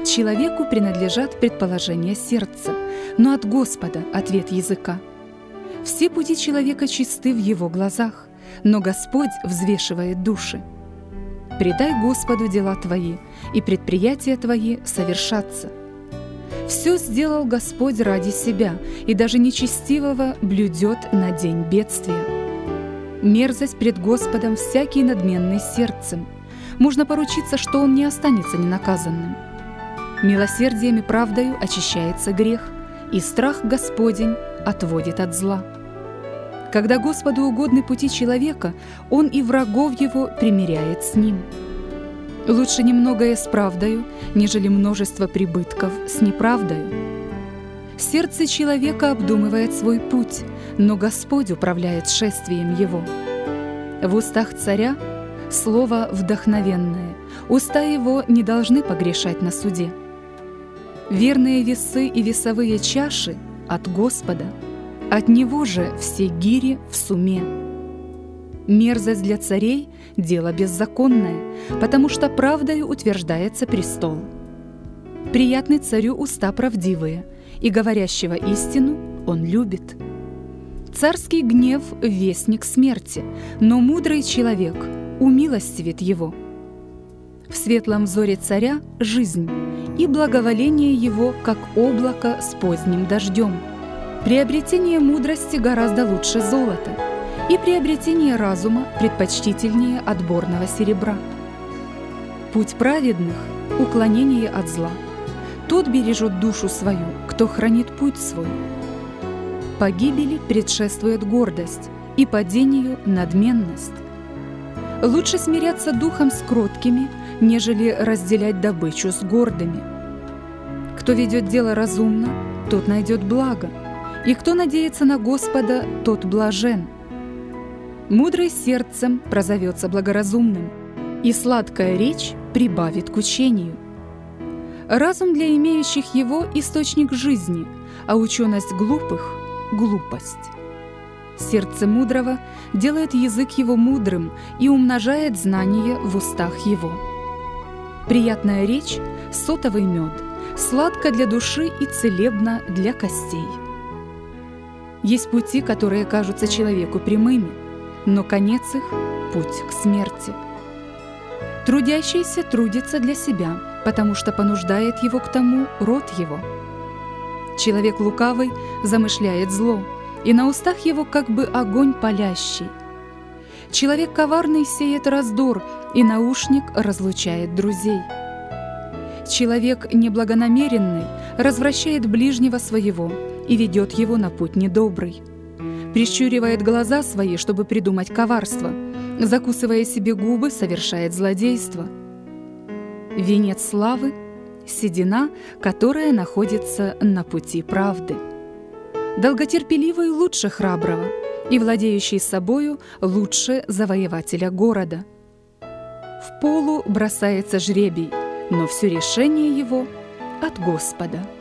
Человеку принадлежат предположения сердца, но от Господа ответ языка. Все пути человека чисты в его глазах, но Господь взвешивает души. Предай Господу дела твои, и предприятия твои совершатся. Все сделал Господь ради себя, и даже нечестивого блюдет на день бедствия. Мерзость пред Господом всякий надменный сердцем. Можно поручиться, что он не останется ненаказанным. Милосердием и правдою очищается грех, и страх Господень отводит от зла. Когда Господу угодны пути человека, Он и врагов его примиряет с ним. Лучше немногое с правдою, нежели множество прибытков с неправдою. Сердце человека обдумывает свой путь, но Господь управляет шествием его. В устах царя слово вдохновенное, уста его не должны погрешать на суде. Верные весы и весовые чаши от Господа, от Него же все гири в суме. Мерзость для царей – дело беззаконное, потому что правдою утверждается престол. Приятны царю уста правдивые, и говорящего истину он любит. Царский гнев – вестник смерти, но мудрый человек умилостивит его. В светлом взоре царя – жизнь, и благоволение его, как облако с поздним дождем. Приобретение мудрости гораздо лучше золота, и приобретение разума предпочтительнее отборного серебра. Путь праведных – уклонение от зла. Тот бережет душу свою, кто хранит путь свой. Погибели предшествует гордость, и падению – надменность. Лучше смиряться духом с кроткими, нежели разделять добычу с гордыми. Кто ведет дело разумно, тот найдет благо, и кто надеется на Господа, тот блажен. Мудрый сердцем прозовется благоразумным, и сладкая речь прибавит к учению. Разум для имеющих его – источник жизни, а ученость глупых – глупость. Сердце мудрого делает язык его мудрым и умножает знание в устах его. Приятная речь – сотовый мед, сладко для души и целебно для костей. Есть пути, которые кажутся человеку прямыми, но конец их – путь к смерти. Трудящийся трудится для себя, потому что понуждает его к тому род его. Человек лукавый замышляет зло, и на устах его как бы огонь палящий. Человек коварный сеет раздор, и наушник разлучает друзей. Человек неблагонамеренный развращает ближнего своего и ведет его на путь недобрый. Прищуривает глаза свои, чтобы придумать коварство, закусывая себе губы, совершает злодейство. Венец славы – седина, которая находится на пути правды. Долготерпеливый лучше храброго, и владеющий собою лучше завоевателя города. В полу бросается жребий, но все решение его от Господа.